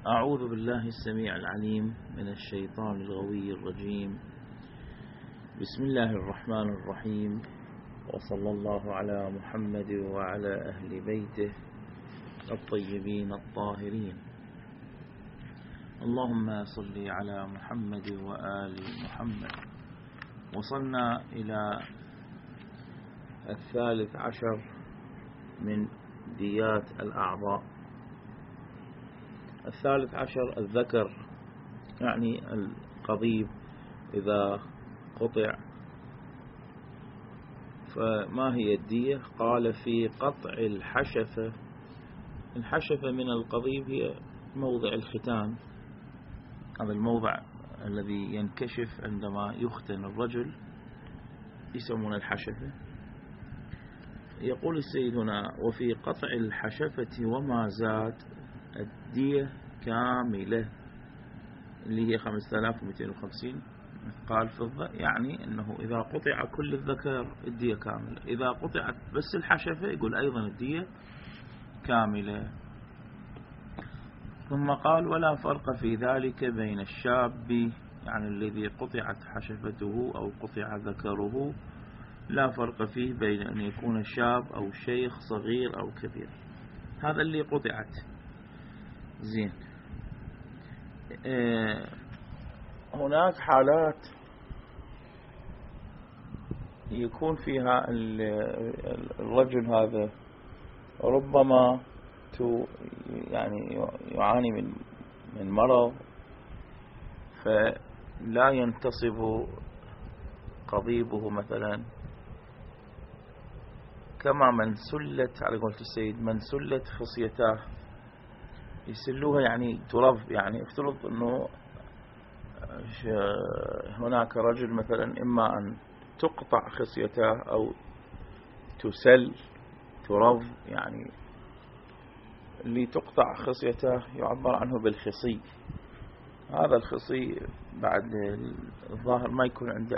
أعوذ بالله السميع العليم من الشيطان الغوي الرجيم. بسم الله الرحمن الرحيم، وصلى الله على محمد وعلى أهل بيته الطيبين الطاهرين. اللهم صل على محمد وآل محمد. وصلنا إلى 13 من ديات الأعضاء. 13 الذكر، يعني القضيب إذا قطع. فما هي الدية؟ قال في قطع الحشفة. الحشفة من القضيب هي موضع الختان، هذا الموضع الذي ينكشف عندما يختن الرجل يسمون الحشفة. يقول السيد هنا: وفي قطع الحشفة وما زاد الدية كاملة، اللي هي 5250 مثقال فضة. يعني أنه إذا قطع كل الذكر الدية كاملة، إذا قطعت بس الحشفة يقول أيضا الدية كاملة. ثم قال: ولا فرق في ذلك بين الشاب، يعني الذي قطعت حشفته أو قطع ذكره، لا فرق فيه بين أن يكون شاب أو شيخ صغير أو كبير. هذا اللي قطعت. زين. هناك حالات يكون فيها الرجل هذا ربما يعني يعاني من مرض، فلا ينتصب قضيبه مثلا، كما من سلت، على قولة السيد، من سلت خصيتاه، يسلوها يعني ترف. يعني افترض أنه هناك رجل مثلا إما أن تقطع خصيته أو تسل ترف. يعني اللي تقطع خصيته يعبر عنه بالخصي. هذا الخصي بعد الظاهر ما يكون عنده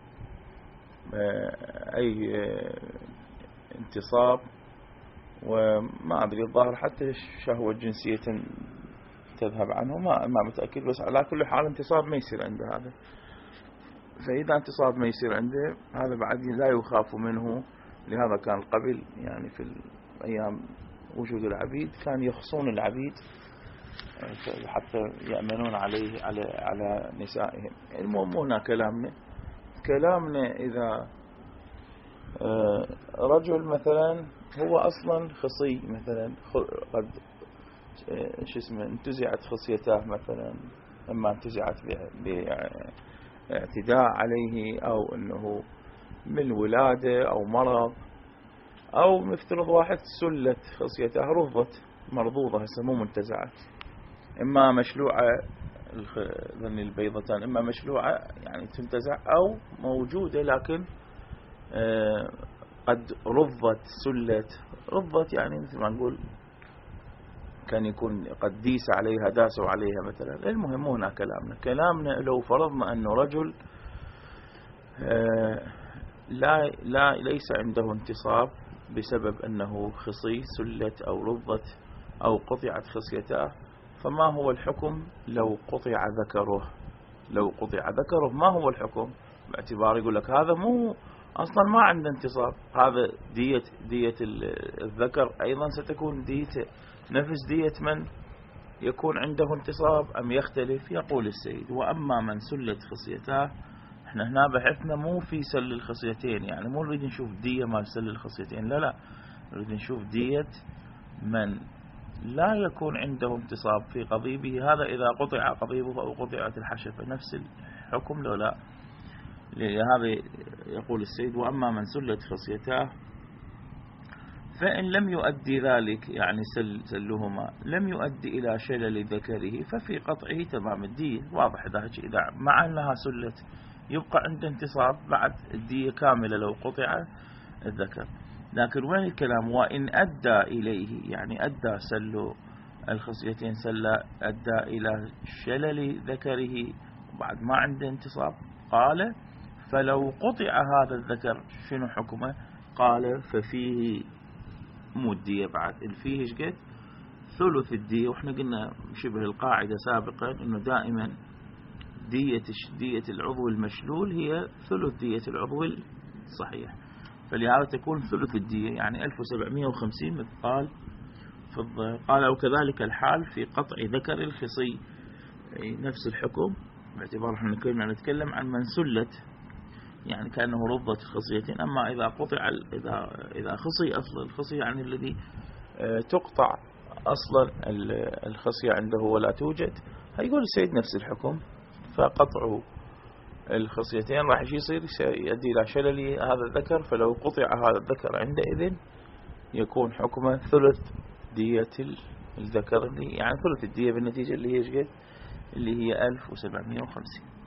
أي انتصاب، وما أدري الظاهر حتى الشهوة الجنسية تذهب عنه، ما متأكد، بس على كل حال انتصاب ما يصير عنده هذا. فإذا انتصاب ما يصير عنده، هذا بعد لا يخاف منه. لهذا كان قبل، يعني في أيام وجود العبيد، كان يخصون العبيد حتى يأمنون عليه على نسائهم. المهم هنا كلامنا إذا رجل مثلا هو أصلا خصي، مثلا قد انتزعت خصيته مثلا، اما انتزعت باعتداء عليه، او انه من ولادة او مرض، او مفترض واحد سلت خصيته، رفضت مرضوضة، هسه مو منتزعت، اما مشلوعة البيضتان، اما مشلوعة يعني تنتزع، او موجودة لكن قد رفضت يعني مثل ما نقول كان يكون قد داسوا عليها مثلا. المهم هنا كلامنا لو فرضنا أنه رجل ليس عنده انتصاب بسبب أنه خصي سلت أو رضت أو قطعت خصيته، فما هو الحكم لو قطع ذكره؟ ما هو الحكم؟ باعتبار يقول لك هذا مو أصلا ما عنده انتصاب، هذا دية الذكر أيضا ستكون ديته نفس دية من يكون عنده انتصاب أم يختلف؟ يقول السيد: وأما من سلت خصيته. احنا هنا بحثنا مو في سل الخصيتين، يعني مو نريد نشوف دية ما سل الخصيتين، لا نريد نشوف دية من لا يكون عنده انتصاب في قضيبه. هذا إذا قطع قضيبه أو قطعت الحشفة، نفس الحكم لو لا. لهذا يقول السيد: وأما من سلت خصيته فإن لم يؤدي ذلك، يعني سلهما لم يؤدي إلى شلل ذكره، ففي قطعه تمام الدية. واضح إذا مع أنها سلت يبقى عنده انتصاب، بعد الدية كاملة لو قطع الذكر. لكن وين الكلام؟ وإن أدى إليه، يعني أدى سل الخصيتين أدى إلى شلل ذكره وبعد ما عنده انتصاب. قال: فلو قطع هذا الذكر شنو حكمه؟ قال: ففيه مو الدية بعد، الفيه ايش قد؟ ثلث الدية، وإحنا قلنا شبه القاعدة سابقا إنه دائما دية العضو المشلول هي ثلث دية العضو الصحيح، فلهذا تكون ثلث الدية يعني 1750 مثل قال قال وكذلك الحال في قطع ذكر الخصي، نفس الحكم باعتبار احنا كنا نتكلم عن من سلت يعني كأنه ربط خصيتين. أما إذا قطع إذا خصي أصل الخصي يعني الذي تقطع أصلا الخصية عنده ولا توجد، هيقول السيد نفس الحكم، فقطع الخصيتين راح يصير يؤدي إلى شلل هذا الذكر، فلو قطع هذا الذكر عندئذ يكون حكمه ثلث دية الذكر، اللي يعني ثلث الدية بالنتيجة اللي هي شقد اللي هي 1750.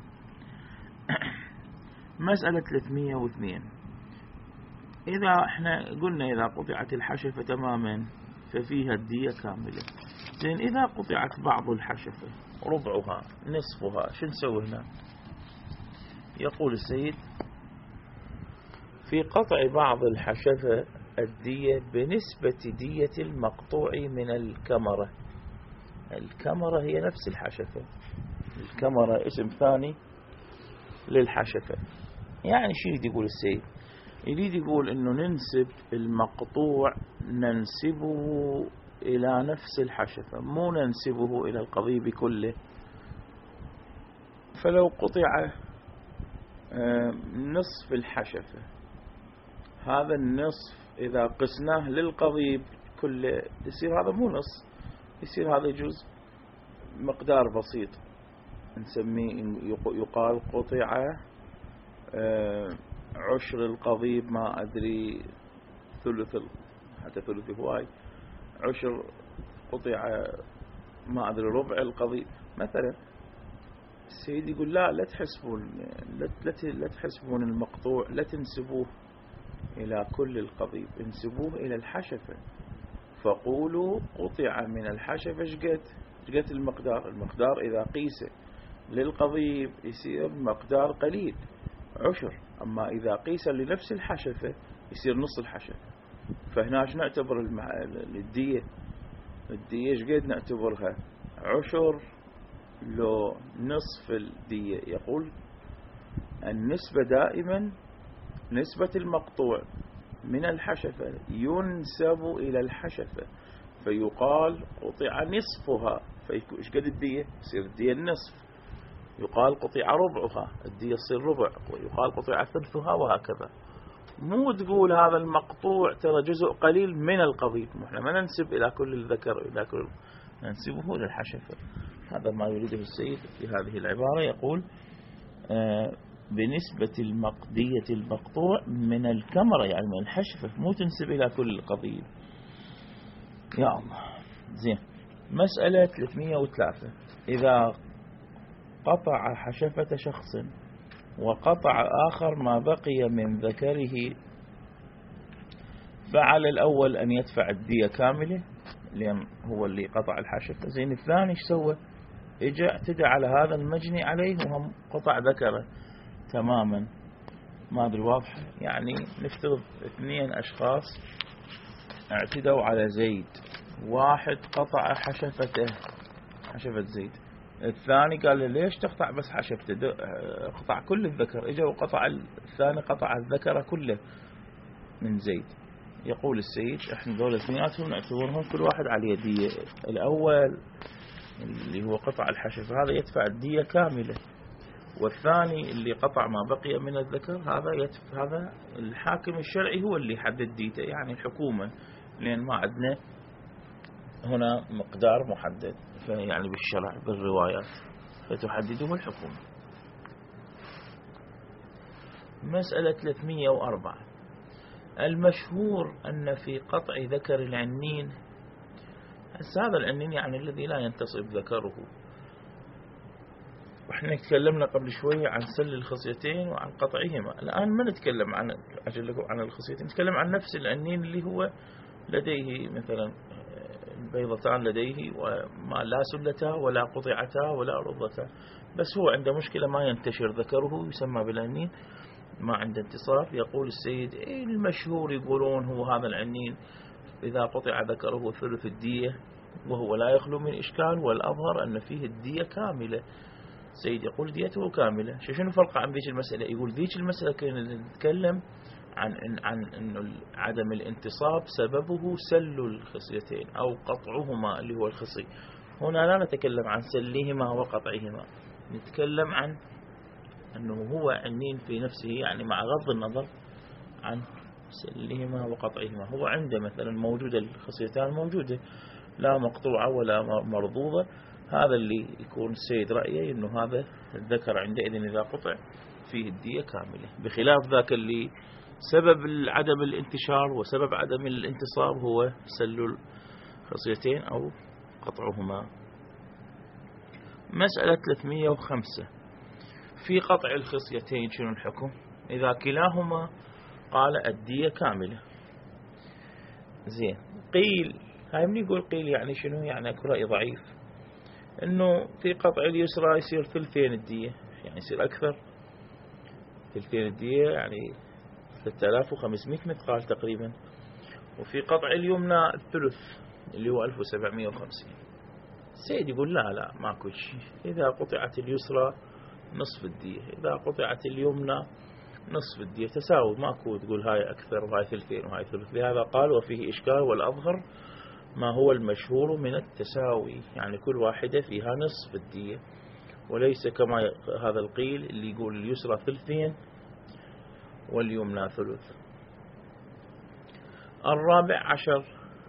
مسألة 302 إذا احنا قلنا إذا قطعت الحشفة تماما ففيها الدية كاملة، زين إذا قطعت بعض الحشفة ربعها نصفها شو نسوي هنا؟ يقول السيد في قطع بعض الحشفة الدية بنسبة دية المقطوع من الكمرة. الكمرة هي نفس الحشفة، الكمرة اسم ثاني للحشفة. يعني شو يريد يقول السيد؟ يريد يقول انه ننسب المقطوع ننسبه الى نفس الحشفة، مو ننسبه الى القضيب كله. فلو قطع نصف الحشفة، هذا النصف إذا قسناه للقضيب كله يصير هذا مو نص، يصير هذا جزء مقدار بسيط نسميه يقال قطع عشر القضيب، ما أدري ثلث حتى ثلث هواي عشر قطع ما أدري ربع القضيب مثلا. السيد يقول لا تحسبون المقطوع، لا تنسبوه إلى كل القضيب، انسبوه إلى الحشفة، فقولوا قطع من الحشفة شقد المقدار إذا قيسه للقضيب يصير مقدار قليل عشر، أما إذا قيس لنفس الحشفة يصير نص الحشفة. فهناش نعتبر الدية شقد نعتبرها عشر لو نصف الدية. يقول النسبة دائما نسبة المقطوع من الحشفة ينسب إلى الحشفة، فيقال قطع نصفها، فإيش قد الدية؟ يصير الدية النصف. يقال قطع ربعها، الدية تصير ربع، ويقال قطع ثلثها، وهكذا. مو تقول هذا المقطوع ترى جزء قليل من القضيب، احنا ما ننسب إلى كل الذكر، إلى كل ننسبه إلى الحشفة. هذا ما يريده السيد في هذه العبارة. يقول بنسبة المقدية المقطوع من الكمرة، يعني من الحشفة، مو تنسب إلى كل القضيب. يا الله. زين. مسألة 303 إذا قطع حشفة شخص وقطع آخر ما بقي من ذكره، فعلى الأول أن يدفع الدية كاملة لأن هو اللي قطع الحشفة. زين الثاني ايش سوى؟ اجى اعتدى على هذا المجني عليه وهم قطع ذكره تماما. ما أدري واضح؟ يعني نفترض 2 أشخاص اعتدوا على زيد، واحد قطع حشفته، حشفة زيد، الثاني قال له ليش تقطع بس حشفته؟ قطع كل الذكر. اجى وقطع الثاني قطع الذكر كله من زيد. يقول السيد احنا دول اثنيناتهم نعتبرهم كل واحد عليه دية. الأول اللي هو قطع الحشفة هذا يدفع الدية كاملة، والثاني اللي قطع ما بقي من الذكر هذا الحاكم الشرعي هو اللي حدد ديته، يعني الحكومة، لأن ما عندنا هنا مقدار محدد يعني بالشرع بالروايات، فتحدده الحكومة. مسألة 304 المشهور أن في قطع ذكر العنين، هذا العنين يعني الذي لا ينتصب ذكره، وإحنا تكلمنا قبل شوية عن سل الخصيتين وعن قطعهما. الآن ما نتكلم عن الخصيتين، نتكلم عن نفس العنين اللي هو لديه مثلا بيضتان لديه وما لا سلتا ولا قطعتا ولا رضتا، بس هو عنده مشكلة ما ينتشر ذكره، يسمى بالعنين، ما عنده انتصاب. يقول السيد المشهور يقولون هو هذا العنين إذا قطع ذكره ثلث الدية وهو لا يخلو من إشكال، والأظهر أن فيه الدية كاملة. سيد يقول ديته كاملة. شنو الفرق عن ذيك المسألة؟ يقول ذيك المسألة كنا نتكلم عن أنه عدم الانتصاب سببه سل الخصيتين أو قطعهما اللي هو الخصي. هنا لا نتكلم عن سلهما وقطعهما، نتكلم عن أنه هو عنين في نفسه، يعني مع غض النظر عن سلهما وقطعهما. هو عنده مثلا موجودة الخصيتان موجودة، لا مقطوعة ولا مرضوضة، هذا اللي يكون السيد رأيه أنه هذا الذكر عندئذ إذا قطع فيه الدية كاملة، بخلاف ذاك اللي سبب عدم الانتشار وسبب عدم الانتصاب هو سل الخصيتين أو قطعهما. مسألة 305 في قطع الخصيتين شنو الحكم؟ إذا كلاهما قال الدية كاملة. زين، قيل، هاي من يقول قيل يعني شنو؟ يعني اكو رأي ضعيف انه في قطع اليسرى يصير ثلثين الدية، يعني يصير اكثر، ثلثين الدية يعني 3500 مثقال تقريبا. وفي قطع اليمنى الثلث اللي هو 1750. السيد يقول لا ماكو شيء، إذا قطعت اليسرى نصف الدية، إذا قطعت اليمنى نصف الدية، تساوي، ماكو تقول هاي أكثر وهاي ثلثين وهاي ثلث. لهذا قال وفيه إشكال، والأظهر ما هو المشهور من التساوي، يعني كل واحدة فيها نصف الدية، وليس كما هذا القيل اللي يقول اليسرى ثلثين واليمنى ثلث. 14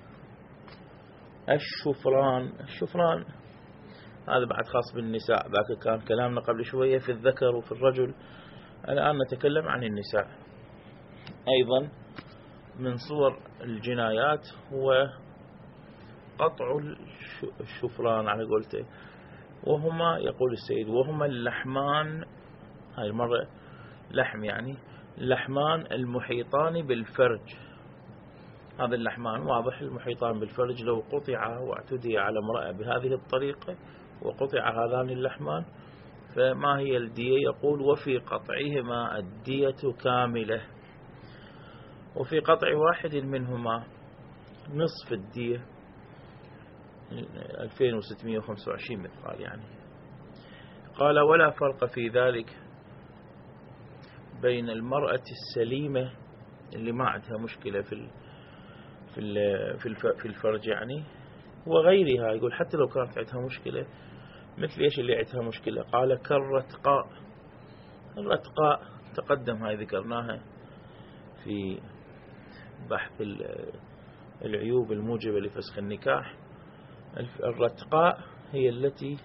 الشفران هذا بعد خاص بالنساء، ذاك كان كلامنا قبل شوية في الذكر وفي الرجل، الآن نتكلم عن النساء. أيضا من صور الجنايات هو قطع الشفران على قولته، وهما يقول السيد وهما اللحمان، هاي المرة لحم يعني اللحمان المحيطان بالفرج. هذا اللحمان واضح، المحيطان بالفرج لو قطع واعتدي على امرأة بهذه الطريقة وقطع هذان اللحمان فما هي الدية؟ يقول وفي قطعهما الدية كاملة، وفي قطع واحد منهما نصف الدية 2625 مثقال يعني. قال ولا فرق في ذلك بين المرأة السليمة اللي ما عندها مشكلة في الفرج يعني وغيرها. يقول حتى لو كانت عندها مشكلة، مثل ايش اللي عندها مشكلة؟ قال كالرتقاء. الرتقاء تقدم، هاي ذكرناها في بحث العيوب الموجبة لفسخ النكاح. الرتقاء هي التي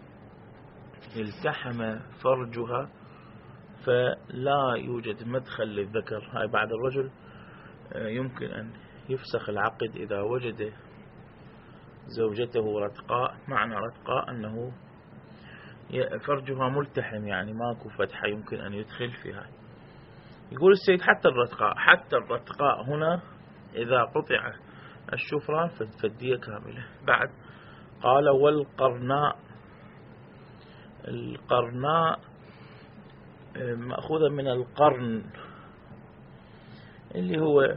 التحم فرجها فلا يوجد مدخل للذكر. هاي بعد الرجل يمكن أن يفسخ العقد إذا وجد زوجته رتقاء. معنى رتقاء أنه فرجها ملتحم، يعني ماكو فتحة يمكن أن يدخل فيها. يقول السيد حتى الرتقاء هنا إذا قطع الشفران فالدية كاملة. بعد قال والقرناء. القرناء مأخوذة من القرن اللي هو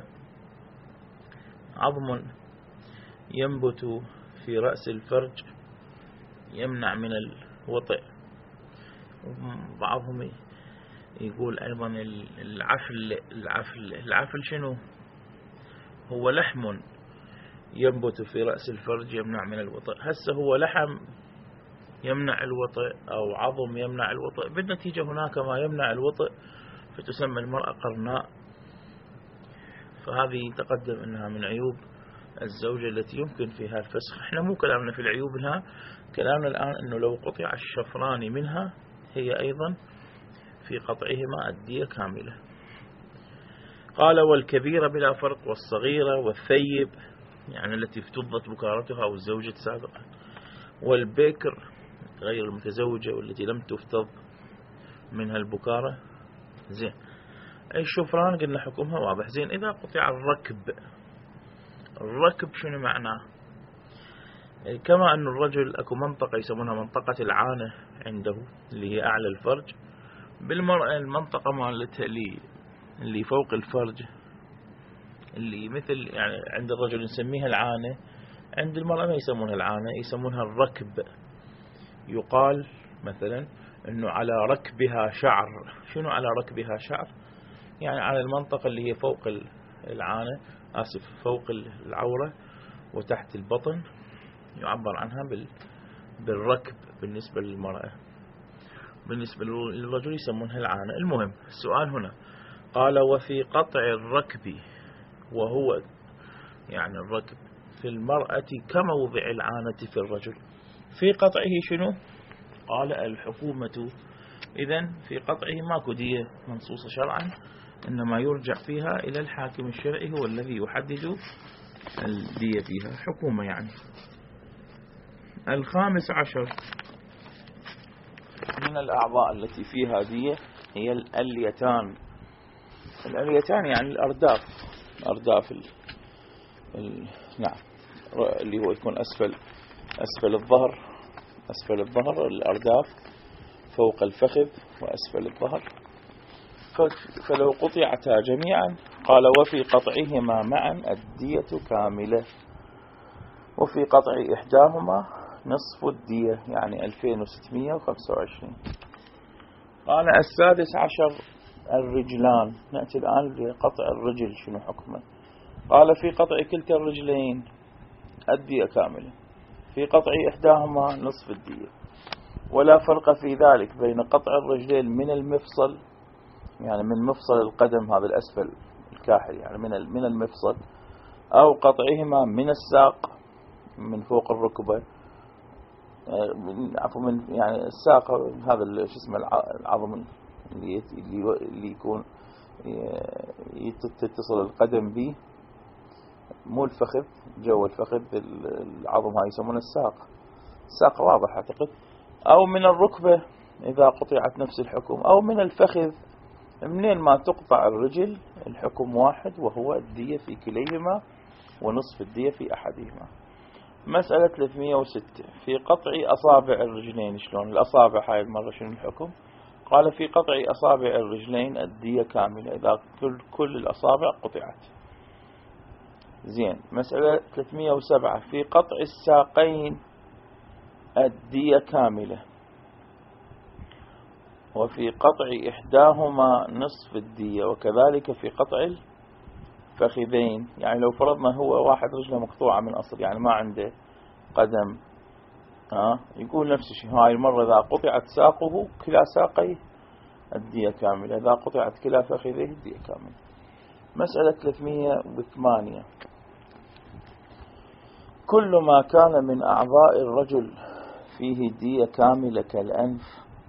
عظم ينبت في رأس الفرج يمنع من الوطئ. بعضهم يقول أيضا العفل شنو؟ هو لحم ينبت في رأس الفرج يمنع من الوطئ. هسه هو لحم يمنع الوطئ أو عظم يمنع الوطئ، بالنتيجة هناك ما يمنع الوطئ فتسمى المرأة قرناء. فهذه تقدم أنها من عيوب الزوجة التي يمكن فيها الفسخ. احنا مو كلامنا في العيوب لها، كلامنا الآن أنه لو قطع الشفران منها هي أيضا في قطعهما الدية كاملة. قال والكبيرة بلا فرق، والصغيرة والثيب يعني التي افتضت بكارتها أو الزوجة سابقا، والبكر غير المتزوجة والتي لم تفتض منها البكارة. زين، الشفران قلنا حكمها واضح. زين، إذا قطع الركب شنو معناه؟ كما أن الرجل أكو منطقة يسمونها منطقة العانة عنده اللي هي أعلى الفرج، بالمرأة المنطقة مالتها اللي فوق الفرج اللي مثل يعني عند الرجل نسميها العانة، عند المرأة ما يسمونها العانة، يسمونها الركب. يقال مثلا أنه على ركبها شعر. شنو على ركبها شعر؟ يعني على المنطقة اللي هي فوق العانة، فوق العورة وتحت البطن، يعبر عنها بالركب بالنسبة للمرأة. بالنسبة للرجل يسمونها العانة. المهم السؤال هنا قال وفي قطع الركب، وهو يعني الركب في المرأة كموضع العانة في الرجل. في قطعه شنو؟ قال الحكومة. إذن في قطعه ماكو دية منصوصة شرعا، إنما يرجع فيها إلى الحاكم الشرعي، هو الذي يحدد الدية فيها، حكومة يعني. 15 من الأعضاء التي فيها دية هي الأليتان. الأليتان يعني الأرداف. نعم، اللي هو يكون أسفل الظهر الأرداف، فوق الفخذ وأسفل الظهر. فلو قطعتا جميعا قال وفي قطعهما معا الدية كاملة، وفي قطع إحداهما نصف الدية يعني 2625. قال 16 الرجلان. نأتي الآن لقطع الرجل، شنو حكمه؟ قال في قطع كلتا الرجلين الدية كاملة، في قطع إحداهما نصف الدية، ولا فرق في ذلك بين قطع الرجلين من المفصل، يعني من مفصل القدم هذا الأسفل الكاحل، يعني من المفصل، أو قطعهما من الساق من فوق الركبة، عفوا من يعني الساق هذا شو اسمه العظم اللي يكون تتصل القدم به، مو الفخذ، جو الفخذ العظم هاي يسمونه الساق واضح أعتقد، أو من الركبة إذا قطعت نفس الحكم، أو من الفخذ. منين ما تقطع الرجل الحكم واحد، وهو الدية في كليهما ونصف الدية في أحدهما. مسألة 306 في قطع أصابع الرجلين. شلون الأصابع هاي المرة شنو الحكم؟ قال في قطع أصابع الرجلين الدية كاملة إذا كل الأصابع قطعت. زين. مسألة 307 في قطع الساقين الدية كاملة، وفي قطع إحداهما نصف الدية، وكذلك في قطع الفخذين. يعني لو فرضنا هو واحد رجله مقطوعة من أصل، يعني ما عنده قدم، يقول نفس الشيء. هاي المرة إذا قطعت ساقه كلا ساقيه الدية كاملة، إذا قطعت كلا فخذيه الدية كاملة. مسألة 308 كل ما كان من أعضاء الرجل فيه دية كاملة كالأنف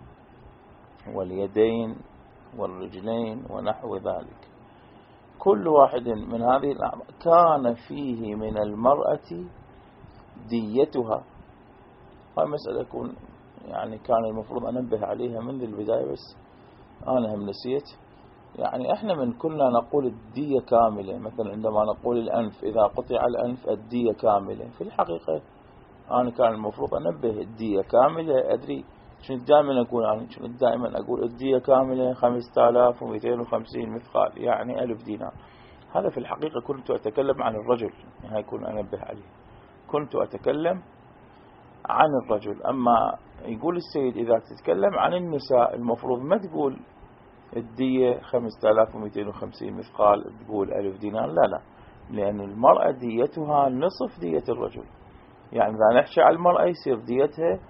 واليدين والرجلين ونحو ذلك، كل واحد من هذه الأعضاء كان فيه من المرأة ديتها. هاي مسألة يكون يعني كان المفروض أنبه عليها منذ البداية، بس أنا هم نسيت. يعني احنا من كنا نقول الدية كاملة، مثلا عندما نقول الأنف إذا قطع الأنف الدية كاملة، في الحقيقة أنا كان المفروض أنبه الدية كاملة. أدري شنو دائما أقول، يعني شنو دائما أقول الدية كاملة 5250 مثقال، يعني 1000 دينار. هذا في الحقيقة كنت أتكلم عن الرجل، يعني يكون أنبه عليه، كنت أتكلم عن الرجل. أما يقول السيد إذا تتكلم عن النساء المفروض ما تقول الدية 5250 مثقال، تقول 1000 دينار. لا، لأن المرأة ديتها نصف دية الرجل. يعني إذا نحكي على المرأة يصير ديتها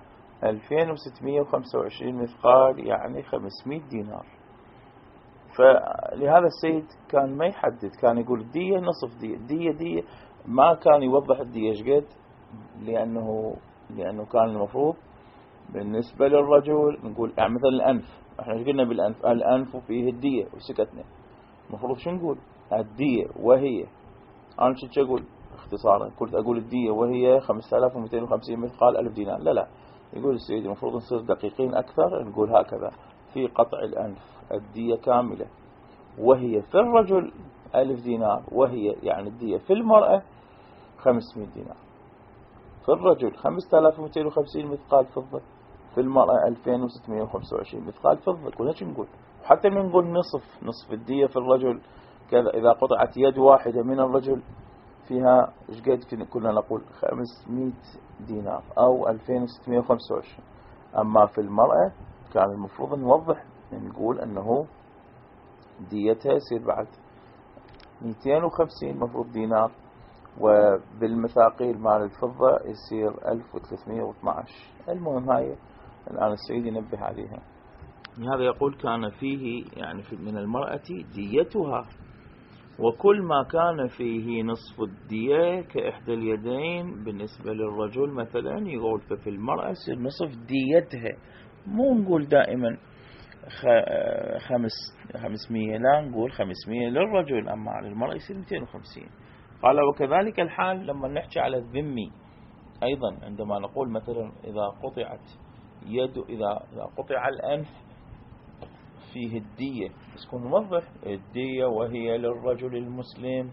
2625 مثقال، يعني 500 دينار. فلهذا السيد كان ما يحدد، كان يقول دية نصف دية، ما كان يوضح الدية شقد، لأنه كان المفروض بالنسبة للرجل نقول يعني مثلا الأنف، احنا قلنا بالأنف الأنف فيه الدية وسكتنا، المفروض شو نقول؟ الدية وهي، أنا شو أقول اختصارا؟ قلت أقول الدية وهي 5250 مثقال 1000 دينار. لا، يقول السيد المفروض نصير دقيقين أكثر، نقول هكذا في قطع الأنف الدية كاملة، وهي في الرجل 1000 دينار، وهي يعني الدية في المرأة 500 دينار. في الرجل 5250 مثقال فضة، في المرأة 2625 مثقال فضة. كلنا شو نقول؟ حتى من نقول نصف الدية في الرجل كذا، إذا قطعت يد واحدة من الرجل فيها ايش قد كنا نقول 500 دينار أو 2625. أما في المرأة كان المفروض نوضح، نقول أنه ديتها يصير بعد 250 مفروض دينار، وبالمثاقيل مال الفضة يصير 1312. المهم هاي الآن السيد ينبه عليها. هذا يقول كان فيه يعني من المرأة ديتها، وكل ما كان فيه نصف الدية كإحدى اليدين بالنسبة للرجل مثلا، يقول ففي المرأة يصير نصف ديتها. مو نقول دائما 500، لا نقول 500 للرجل، أما على المرأة يصير 250. قال وكذلك الحال لما نحكي على الذمي أيضا، عندما نقول مثلا إذا قطعت يد، إذا قطع الأنف فيه الدية، بس كون نوضح الدية وهي للرجل المسلم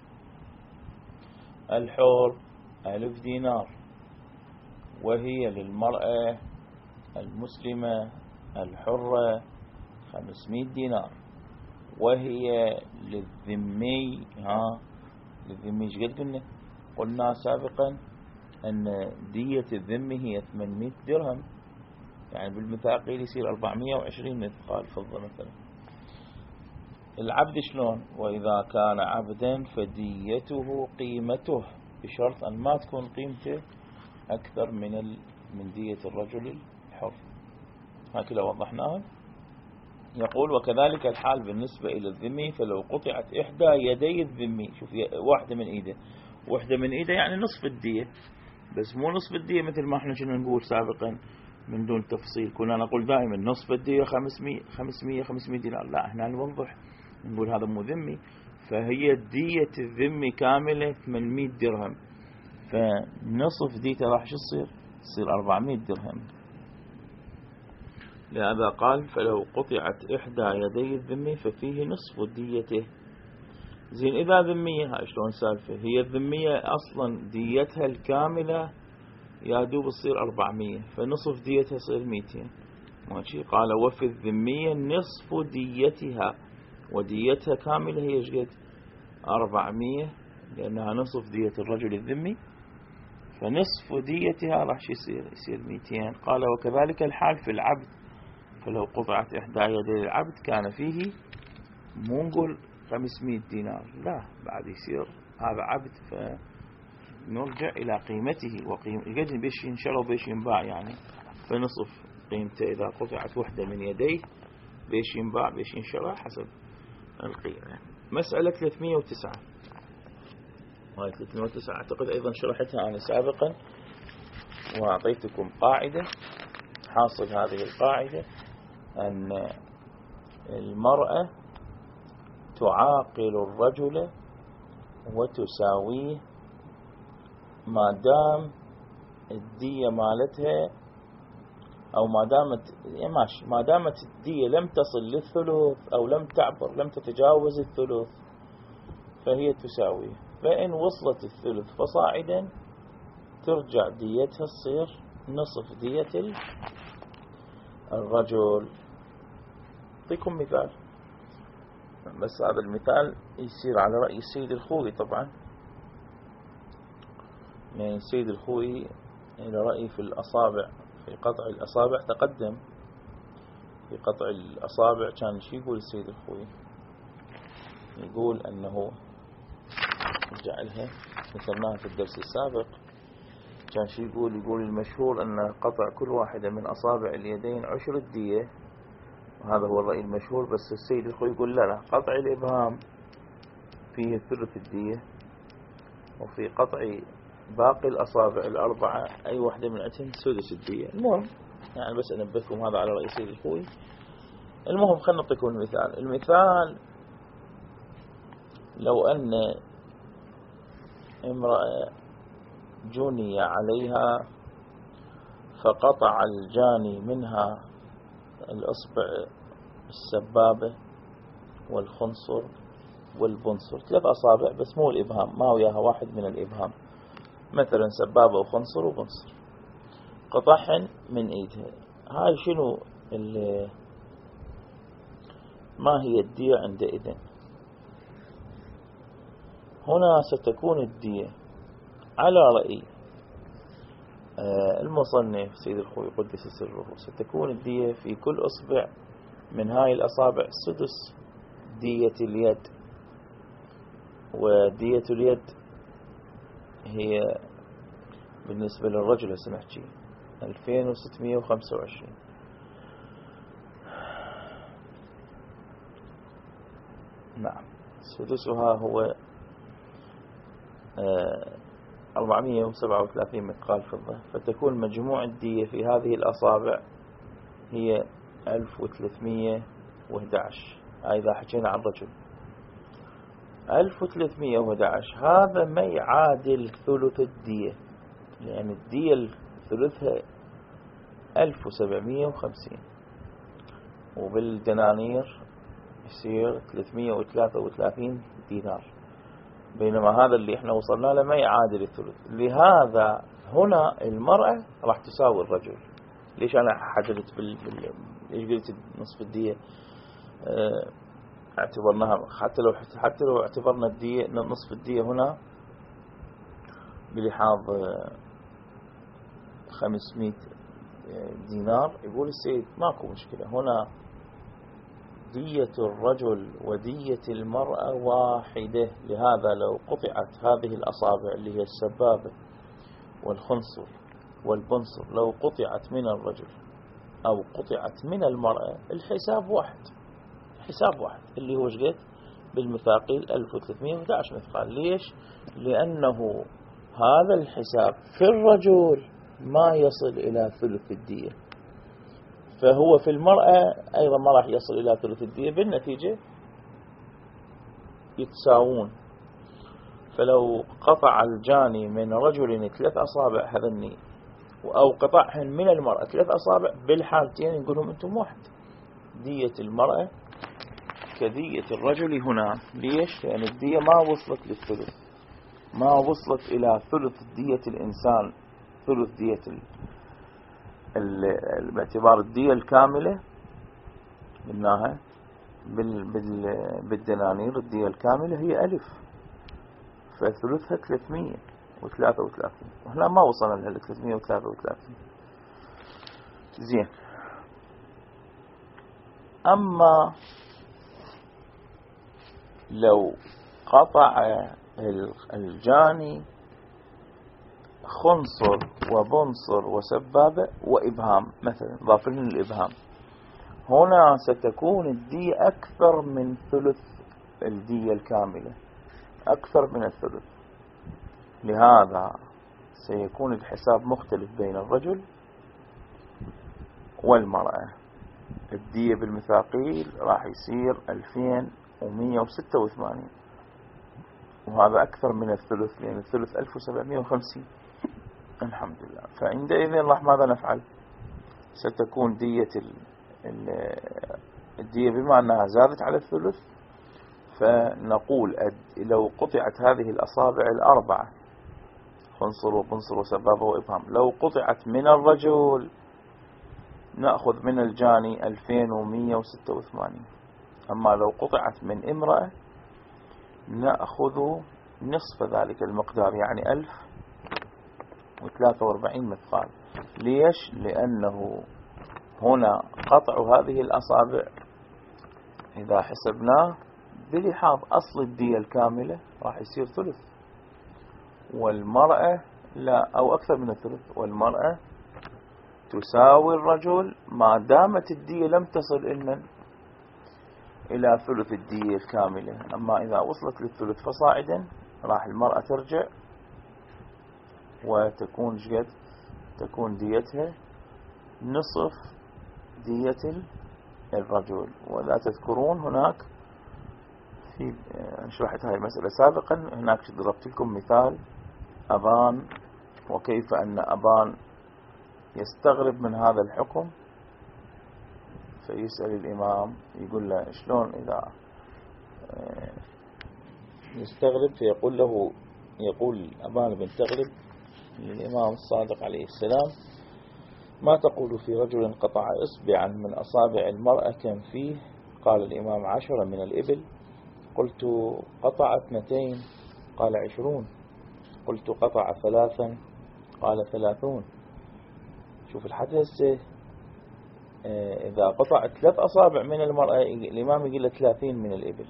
الحر 1000 دينار، وهي للمرأة المسلمة الحرة 500 دينار، وهي للذمي للذمي ايش قد قلنا سابقا أن دية الذمي هي 800 درهم، يعني بالمثاقيل يصير 420 مثقال فضة مثلا. العبد شلون؟ وإذا كان عبدا فديته قيمته، بشرط أن ما تكون قيمته أكثر من دية الرجل الحر. هكذا وضحناها. يقول وكذلك الحال بالنسبة إلى الذمي، فلو قطعت إحدى يدي الذمي، شوف واحدة من إيده، واحدة من إيده يعني نصف الدية، بس مو نصف الدية مثل ما احنا كنا نقول سابقا من دون تفصيل. كنا نقول دائما نصف الدية 500 دينار، لا احنا نوضح نقول هذا مو ذمي، فهي دية الذمي كاملة 800 درهم، فنصف ديته راح شو تصير 400 درهم. لهذا قال فلو قطعت إحدى يدي الذمي ففيه نصف ديته. زين إذا ذمية، هاي شلون سالفة؟ هي الذمية أصلا ديتها الكاملة يا دوب تصير 400، فنصف ديتها يصير 200. ماشي. قال وفي الذمية نصف ديتها، وديتها كاملة هي ايش قد 400، لأنها نصف دية الرجل الذمي، فنصف ديتها راح يصير 200. قال وكذلك الحال في العبد، فلو قطعت إحدى يدي العبد كان فيه، مو نقول 500 دينار، لا بعد يصير هذا عبد، فنرجع إلى قيمته، قد بيش ينشرى وبيش ينباع يعني، فنصف قيمته إذا قطعت وحدة من يديه بيش ينباع بيش ينشرى حسب القيمة. مسألة 309، هاي 309 أعتقد أيضا شرحتها أنا سابقا وأعطيتكم قاعدة. حاصل هذه القاعدة أن المرأة تعاقل الرجل وتساويه ما دام الدية مالتها، أو ما دامت الدية لم تصل للثلث أو لم تتجاوز الثلث فهي تساويه. فإن وصلت الثلث فصاعدا ترجع ديتها تصير نصف دية الرجل. أعطيكم مثال، بس هذا المثال يصير على رأي السيد الخوئي طبعا، يعني السيد الخوئي إلى رأي في الأصابع، في قطع الأصابع تقدم في قطع الأصابع. كان شو يقول السيد الخوئي؟ يقول أنه نرجع ذكرناها في الدرس السابق. كان شو يقول المشهور أن قطع كل واحدة من أصابع اليدين 10 الدية، وهذا هو الرأي المشهور. بس السيد الخوئي يقول لا، قطع الإبهام فيه ثلث الدية، وفي قطع باقي الأصابع الأربعة أي واحدة من عندهم سدس الدية. المهم يعني بس أنبهكم هذا على رأي السيد الخوئي. المهم خلنا نعطيكم المثال. لو أن امرأة جني عليها فقطع الجاني منها الأصبع السبابة والخنصر والبنصر، 3 أصابع بس مو الإبهام، ما وياها واحد من الإبهام، مثلا سبابة وخنصر وبنصر، قطعهن من إيدها. هاي شنو ما هي الدية عندئذ؟ هنا ستكون الدية على رأي المصنف سيد الخوي قدس سره ستكون الدية في كل أصبع من هاي الأصابع سدس دية اليد، ودية اليد هي بالنسبة للرجل هسه نحكي 2625. نعم، سدسها هو 437 مثقال فضة، فتكون مجموع الدية في هذه الأصابع هي 1311. إذا حكينا عن الرجل 1311 هذا ما يعادل ثلث الدية، يعني الدية ثلثها 1750، وبالدنانير يصير 333 دينار، بينما هذا اللي احنا وصلنا له ما يعادل الثلث. لهذا هنا المرأة راح تساوي الرجل. ليش انا حددت ليش قلت نصف الدية؟ اعتبرناها حتى لو اعتبرنا الدية نصف الدية هنا بلحاظ 500 دينار، يقول السيد ماكو مشكلة، هنا دية الرجل ودية المرأة واحدة. لهذا لو قطعت هذه الأصابع اللي هي السبابة والخنصر والبنصر، لو قطعت من الرجل أو قطعت من المرأة الحساب واحد، حساب واحد اللي هو شقد بالمثاقيل 1311 مثقال. ليش؟ لأنه هذا الحساب في الرجل ما يصل إلى ثلث الدية، فهو في المرأة أيضا ما راح يصل إلى ثلث الدية، بالنتيجة يتساوون. فلو قطع الجاني من رجل 3 أصابع هذني أو قطعهن من المرأة 3 أصابع، بالحالتين نقولهم أنتم واحد، دية المرأة كدية الرجل هنا. ليش؟ لأن الدية ما وصلت للثلث، ما وصلت إلى ثلث دية الإنسان، ثلث دية باعتبار الدية الكاملة قلناها بالدنانير، الدية الكاملة هي 1000، فثلثها 333، وهنا ما وصلنا لها 333. زين، أما لو قطع الجاني خنصر وبنصر وسبابة وإبهام مثلا، ضاف لنا الإبهام، هنا ستكون الدية أكثر من ثلث الدية الكاملة، أكثر من الثلث. لهذا سيكون الحساب مختلف بين الرجل والمرأة. الدية بالمثاقيل راح يصير 2186، وهذا أكثر من الثلث، لأن الثلث 1750. الحمد لله. فعندئذ راح ماذا نفعل؟ ستكون دية الدية بما أنها زادت على الثلث، فنقول لو قطعت هذه الأصابع الأربعة خنصر وبنصر وسبابة وإبهام، لو قطعت من الرجل نأخذ من الجاني 2186. أما لو قطعت من امرأة نأخذ نصف ذلك المقدار، يعني 1043 مثقال. ليش؟ لأنه هنا قطع هذه الأصابع إذا حسبناه بلحاظ أصل الدية الكاملة راح يصير ثلث، والمرأة لا، أو أكثر من الثلث، والمرأة تساوي الرجل ما دامت الدية لم تصل إلى ثلث الدية الكاملة. أما إذا وصلت للثلث فصاعدا راح المرأة ترجع وتكون شقد، تكون ديتها نصف دية الرجل. ولا تذكرون هناك في شرحت هاي المسألة سابقا، هناك ضربت لكم مثال أبان، وكيف أن أبان يستغرب من هذا الحكم، فيسأل الإمام يقول له شلون إذا يستغرب، فيقول له، يقول أبان بن تغلب للإمام الصادق عليه السلام: ما تقول في رجل قطع إصبعا من أصابع المرأة كم فيه؟ قال الإمام: 10 من الإبل. قلت: قطع 2، قال 20. قلت قطع 3 قال 30. شوف الحد هسه إذا قطع 3 أصابع من المرأة الإمام يقول له 30 من الإبل.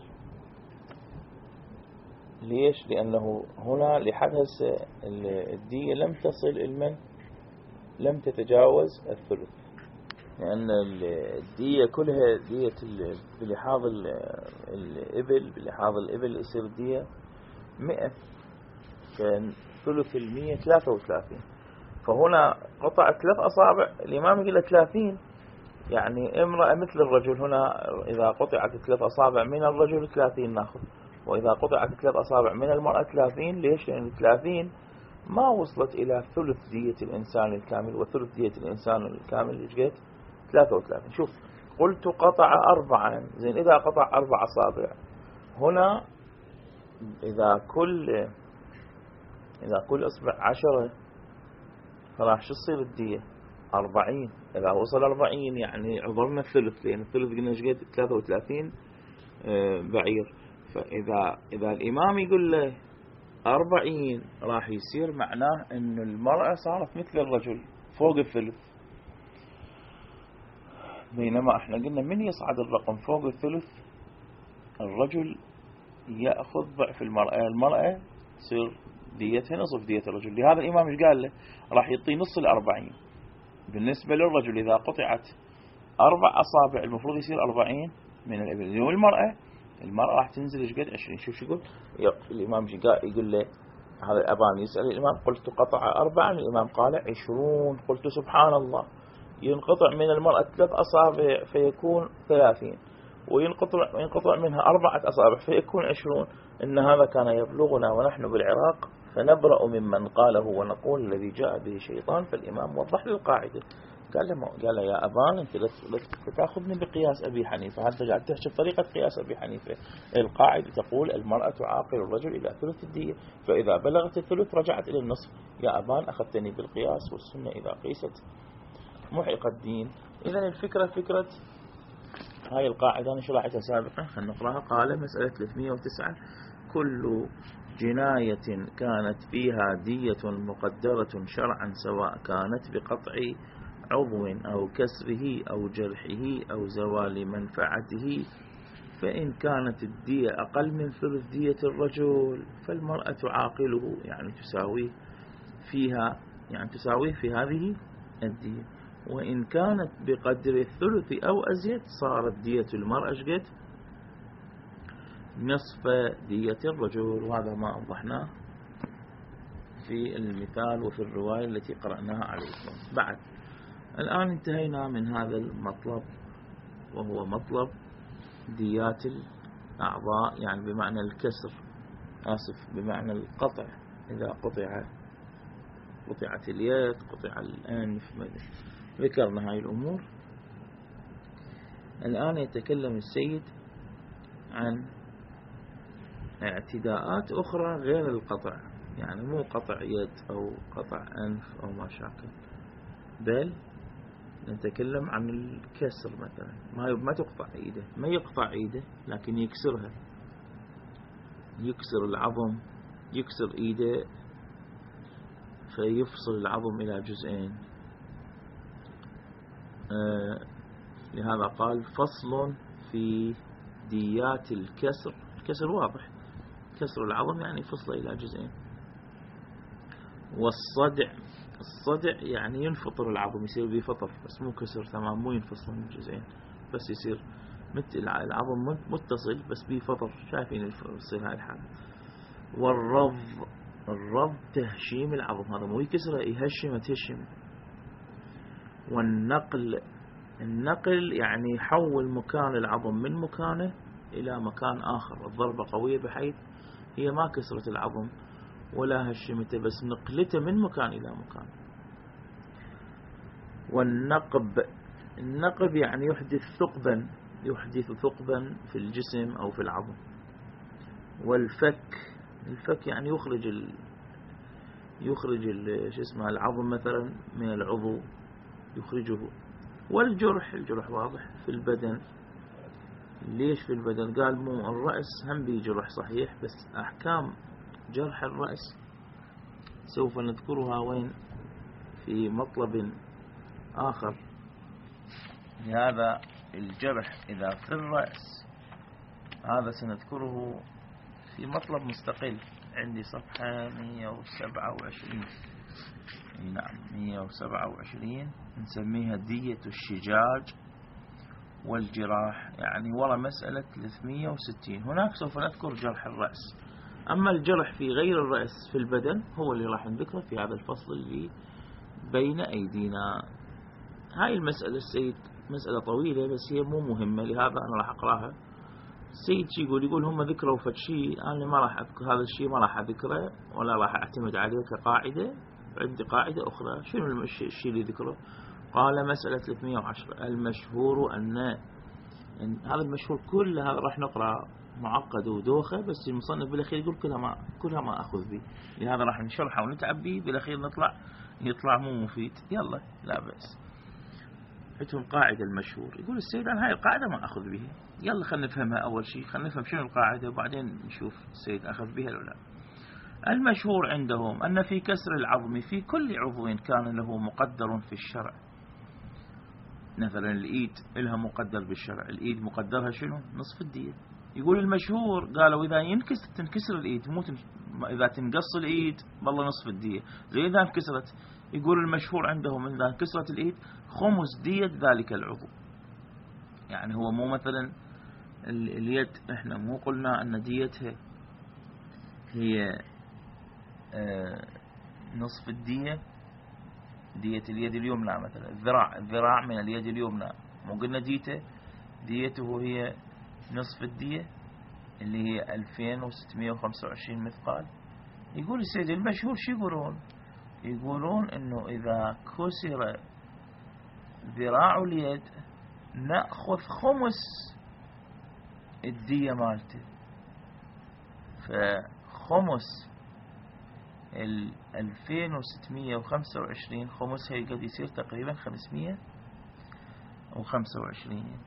ليش؟ لأنه هنا لحد هسه الدية لم تصل المن، لم تتجاوز الثلث، لأن الدية كلها دية بلحاظ الإبل، بلحاظ الإبل يصير الدية 100، كان ثلث 100 33. فهنا قطع 3 أصابع الإمام يقول له 30، يعني امرأة مثل الرجل. هنا إذا قطعت 3 أصابع من الرجل 30 ناخذ، وإذا قطعت 3 أصابع من المرأة 30. ليش؟ لأن 30 ما وصلت إلى ثلث دية الإنسان الكامل، وثلث دية الإنسان الكامل إيش قد؟ 33. شوف قلت قطع 4، زين إذا قطع 4 أصابع هنا، إذا كل إصبع 10 فراح شو تصير الدية؟ 40. إذا وصل 40 يعني عبرنا الثلث، لأن الثلث قلنا إيش قد؟ 33 بعير. فإذا الإمام يقول له 40 راح يصير معناه إنه المرأة صارت مثل الرجل فوق الثلث، بينما احنا قلنا من يصعد الرقم فوق الثلث الرجل يأخذ ضعف المرأة تصير ديتها نصف دية الرجل. لهذا الإمام ايش قال له؟ راح يعطي نص 40 بالنسبة للرجل. إذا قطعت 4 أصابع المفروض يصير 40 من الإبل، والمرأة راح تنزل ايش قد؟ 20. شوف شو يقول الإمام؟ يقول له هذا الأبان يسأل الإمام قلت قطع 4، الإمام قال 20. قلت سبحان الله، ينقطع من المرأة 3 أصابع فيكون 30، وينقطع منها 4 أصابع فيكون 20. إن هذا كان يبلغنا ونحن بالعراق فنبرأ ممن قاله ونقول الذي جاء به شيطان. فالإمام وضح له القاعدة، قال يا أبان أنت لا تأخذني بقياس أبي حنيفة، أنت قاعد تحكي بطريقة قياس أبي حنيفة. القاعدة تقول المرأة تعاقل الرجل إلى ثلث الدية، فإذا بلغت الثلث رجعت إلى النصف. يا أبان أخذتني بالقياس، والسنة إذا قيست محق الدين. إذن الفكرة فكرة هاي القاعدة أنا شرحتها سابقا، خلينا نقرأها. قال مسألة 309: كل جناية كانت فيها دية مقدرة شرعا سواء كانت بقطع عضو أو كسره أو جرحه أو زوال منفعته، فإن كانت الدية أقل من ثلث دية الرجل فالمرأة تعاقله، يعني تساويه في هذه الدية. وإن كانت بقدر الثلث أو أزيد صارت دية المرأة قد؟ نصف دية الرجل. وهذا ما أوضحناه في المثال وفي الرواية التي قرأناها عليكم. بعد الآن انتهينا من هذا المطلب، وهو مطلب ديات الأعضاء، يعني بمعنى الكسر، بمعنى القطع. إذا قطعت اليد، قطع الأنف، ذكرنا هاي الأمور. الآن يتكلم السيد عن اعتداءات أخرى غير القطع، يعني مو قطع يد أو قطع أنف أو ما شاكل، بل نتكلم عن الكسر. مثلا ما تقطع ايده، ما يقطع ايده لكن يكسرها، يكسر العظم، يكسر ايده فيفصل العظم إلى جزئين. لهذا قال فصل في ديات الكسر. الكسر واضح، كسر العظم يعني فصل إلى جزئين. الصدع يعني ينفطر العظم، يصير به فطر، بس مو كسر تمام، مو ينفصل من جزئين، بس يصير مثل العظم متصل بس به فطر. شايفين يصير هاي الحالة. الرض تهشيم العظم، هذا مو يكسره، يهشم تهشم. النقل يعني يحول مكان العظم من مكانه إلى مكان آخر. الضربة قوية بحيث هي ما كسرت العظم ولا هشمته، بس نقلته من مكان إلى مكان. النقب يعني يحدث ثقبا في الجسم أو في العظم. الفك يعني يخرج شو اسمه العظم مثلا من العضو، يخرجه. الجرح واضح في البدن. ليش في البدن؟ قال مو الرأس هم بيجرح صحيح، بس أحكام جرح الرأس سوف نذكرها وين في مطلب آخر لهذا الجرح إذا في الرأس. هذا سنذكره في مطلب مستقل عندي صفحة 127. نعم 127 نسميها دية الشجاج والجراح، يعني وراء مسألة 360. هناك سوف نذكر جرح الرأس. أما الجرح في غير الرأس في البدن هو اللي راح نذكره في هذا الفصل اللي بين أيدينا. هاي المسألة السيد مسألة طويلة بس هي مو مهمة، لهذا أنا راح أقرأها. السيد يقول هم ذكروا فد شيء، أنا ما راح أذكر هذا الشيء، ما راح أذكره ولا راح أعتمد عليه كقاعدة. عندي قاعدة أخرى. شنو الشيء اللي ذكره؟ قال مسألة 310 المشهور أن هذا المشهور كله هذا راح نقرأ معقد ودوخة، بس المصنف بالأخير يقول كلها ما أخذ به، لهذا راح نشرحه ونتعب به، بالأخير يطلع مو مفيد. يلا لا بأس. حتى القاعدة المشهور يقول السيد عن هاي القاعدة ما أخذ به. يلا خلنا نفهمها أول شيء، خلنا نفهم شنو القاعدة وبعدين نشوف السيد أخذ بها ولا لا. المشهور عندهم أن في كسر العظم في كل عضو كان له مقدر في الشرع. مثلا الإيد لها مقدر بالشرع، الإيد مقدرها شنو؟ نصف الدية. يقول المشهور قالوا إذا تنكسر الإيد إذا تنقص الإيد والله نصف الدية، زي إذا انكسرت. يقول المشهور عندهم إذا انكسرت الإيد خمس دية ذلك العضو. يعني هو مو مثلا اليد احنا مو قلنا أن ديتها هي نصف الدية، دية اليد اليمنى مثلا، الذراع من اليد اليمنى مو قلنا ديته هي نصف الدية اللي هي 2625 مثقال. يقول السيد المشهور شو يقولون انه اذا كسر ذراع اليد نأخذ خمس الدية مالته، فخمس 2625 خمسها قد يصير تقريبا 525.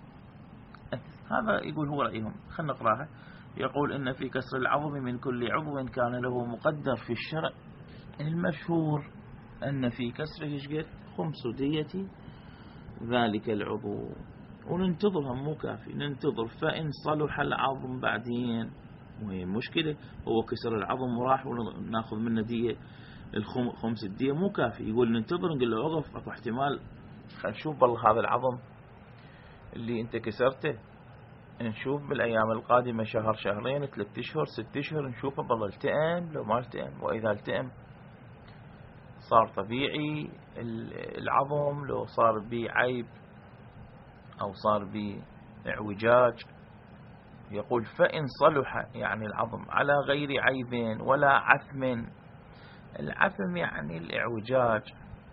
هذا يقول هو رأيهم. خلنا نقراها. يقول إن في كسر العظم من كل عضو كان له مقدر في الشرع المشهور أن في كسره شقد خمس دية ذلك العضو. وننتظرها مو كافي، ننتظر فإن صلح العظم بعدين وهي مشكلة، هو كسر العظم وراح وناخذ منه دية الخمس الدية مو كافي. يقول ننتظر، نقول له وقف اكو احتمال نشوف بالله هذا العظم اللي انت كسرته نشوف بالأيام القادمة شهر شهرين 3 أشهر 6 أشهر نشوفه بالله التئم لو ما التئم، وإذا التئم صار طبيعي العظم، لو صار به عيب أو صار به اعوجاج. يقول فإن صلح يعني العظم على غير عيب ولا عثم. العثم يعني الاعوجاج.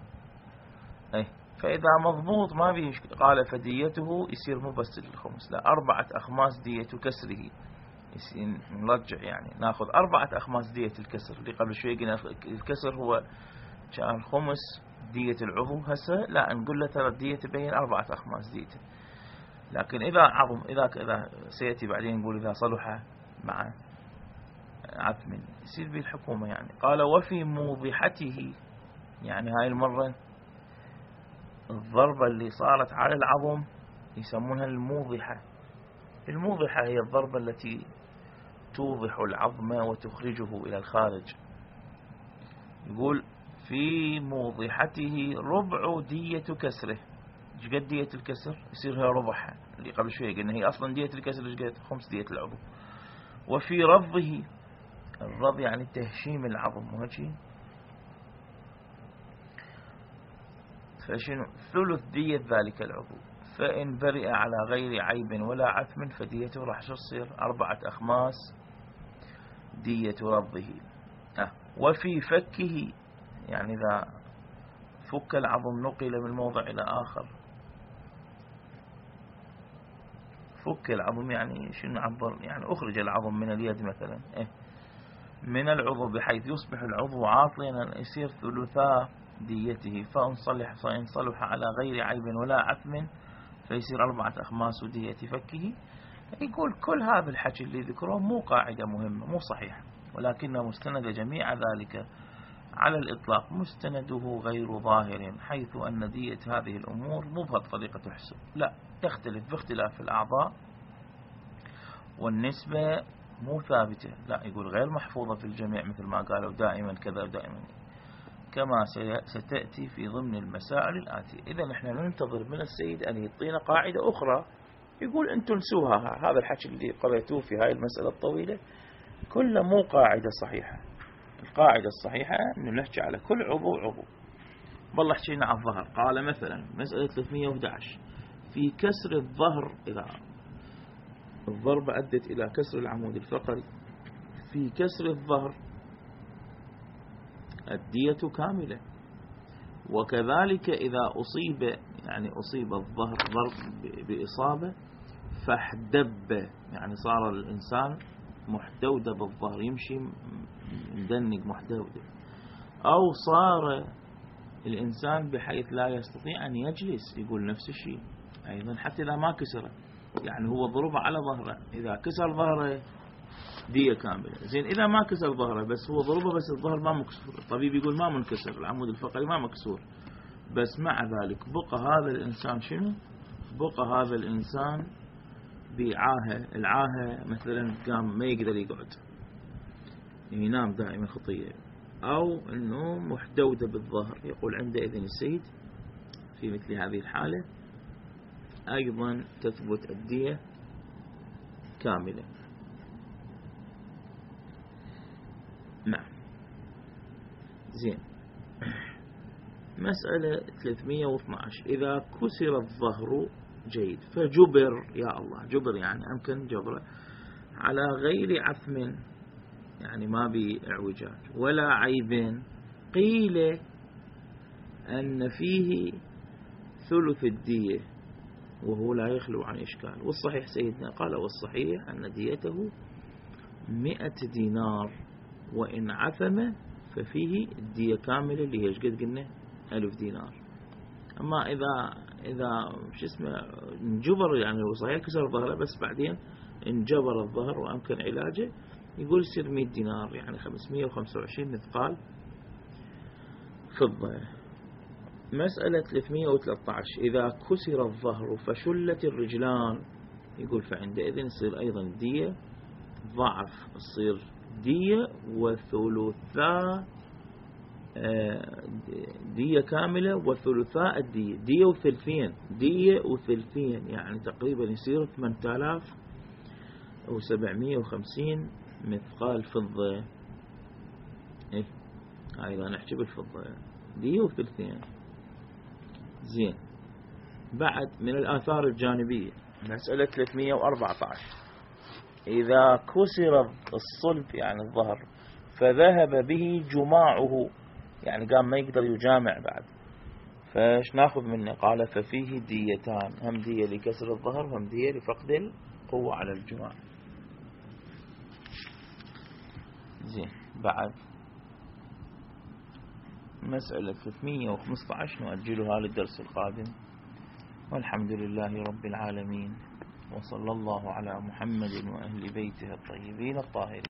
فإذا مضبوط ما به قال فديته يصير مو بس الخمس، لا 4 أخماس دية كسره. نرجع يعني ناخذ 4 أخماس دية الكسر اللي قبل شوي قلنا الكسر هو كان خمس دية العضو، هسه لا نقول له ترى الدية تبين 4 أخماس ديته. لكن إذا عظم إذا سيأتي بعدين نقول إذا صلح مع عثم يصير به الحكومة. يعني قال وفي موضحته، يعني هاي المرة الضربة اللي صارت على العظم يسمونها الموضحة. الموضحة هي الضربة التي توضح العظم وتخرجه إلى الخارج. يقول في موضحته ربع دية كسره. ايش قد دية الكسر؟ يصير هي ربعها اللي قبل شوي قلنا هي أصلا دية الكسر ايش قد؟ 5 دية العضو. وفي رضه، الرض يعني تهشيم العظم وهيك، فشنو ثلث دية ذلك العضو. فإن برئ على غير عيب ولا عثم فديته راح تصير 4 أخماس دية رضه. وفي فكه، يعني إذا فك العظم نقل من موضع إلى آخر. فك العظم يعني شنو عبر؟ يعني أخرج العظم من اليد مثلا من العضو بحيث يصبح العضو عاطلا يصير ثلثا ديته. فإن صلح على غير عيب ولا عثم فيصير 4 أخماس دية فكه. يقول كل هذا الحكي اللي ذكره مو قاعدة مهمة مو صحيح، ولكنه مستند جميع ذلك على الإطلاق مستنده غير ظاهر، حيث أن دية هذه الأمور مو بهالطريقة تحسب، لا، تختلف باختلاف الأعضاء والنسبة مو ثابتة، لا، يقول غير محفوظة في الجميع مثل ما قالوا دائما كذا ودائما، كما ستأتي في ضمن المسائل الآتية. إذا نحن ننتظر من السيد أن يعطينا قاعدة أخرى، يقول أنتم نسوها، هذا الحكي اللي قرأتوه في هاي المسألة الطويلة كله مو قاعدة صحيحة. القاعدة الصحيحة أنه نحكي على كل عضو عضو. والله حكينا على الظهر، قال مثلا مسألة 311 في كسر الظهر، إذا الضربة أدت إلى كسر العمود الفقري، في كسر الظهر الدية كاملة، وكذلك إذا أصيب، يعني أصيب الظهر ضرب بإصابة فاحدب، يعني صار الإنسان محدودة بالظهر، يمشي مدنق محدودة، أو صار الإنسان بحيث لا يستطيع أن يجلس، يقول نفس الشيء أيضا حتى إذا ما كسره، يعني هو ضربه على ظهره، إذا كسر ظهره دية كاملة. زين إذا ما كسر ظهره بس هو ضربه بس الظهر ما مكسور، الطبيب يقول ما منكسر، العمود الفقري ما مكسور، بس مع ذلك بقى هذا الإنسان شنو؟ بقى هذا الإنسان بعاهة، العاهة مثلا قام ما يقدر يقعد، ينام دائما خطية، أو أنه محدودة بالظهر، يقول عندئذ السيد في مثل هذه الحالة أيضا تثبت الدية كاملة. نعم. زين، مسألة 312 إذا كسر الظهر، جيد، فجبر، يا الله جبر يعني أمكن جبره على غير عثم، يعني ما بإعوجاج ولا عيب، قيل أن فيه ثلث الدية وهو لا يخلو عن إشكال. والصحيح سيدنا قال والصحيح أن ديته 100 دينار، وإن عثم ففيه الدية كاملة اللي هي قد قلنا 1000 دينار. أما إذا شو اسمه انجبر، يعني هو صحيح كسر ظهره بس بعدين انجبر الظهر وأمكن علاجه، يقول يصير 100 دينار، يعني 525 مثقال فضة. مسألة 313 إذا كسر الظهر فشلت الرجلان، يقول فعندئذ يصير أيضا دية ضعف، تصير دية وثلثاء، دية كاملة وثلثاء الدية، دية وثلثين، دية وثلثين، يعني تقريبا يصير 8750 مثقال فضة. إيه أيضا نحكي بالفضة، دية وثلثين. زين، بعد من الآثار الجانبية مسألة 314 إذا كسر الصلب يعني الظهر فذهب به جماعه، يعني قام ما يقدر يجامع بعد، فايش ناخذ منه؟ قال ففيه ديتان، هم دية لكسر الظهر وهم دية لفقد القوة على الجماع. زين، بعد مسألة 315 نؤجلها للدرس القادم، والحمد لله رب العالمين، وصلى الله على محمد وأهل بيته الطيبين الطاهرين.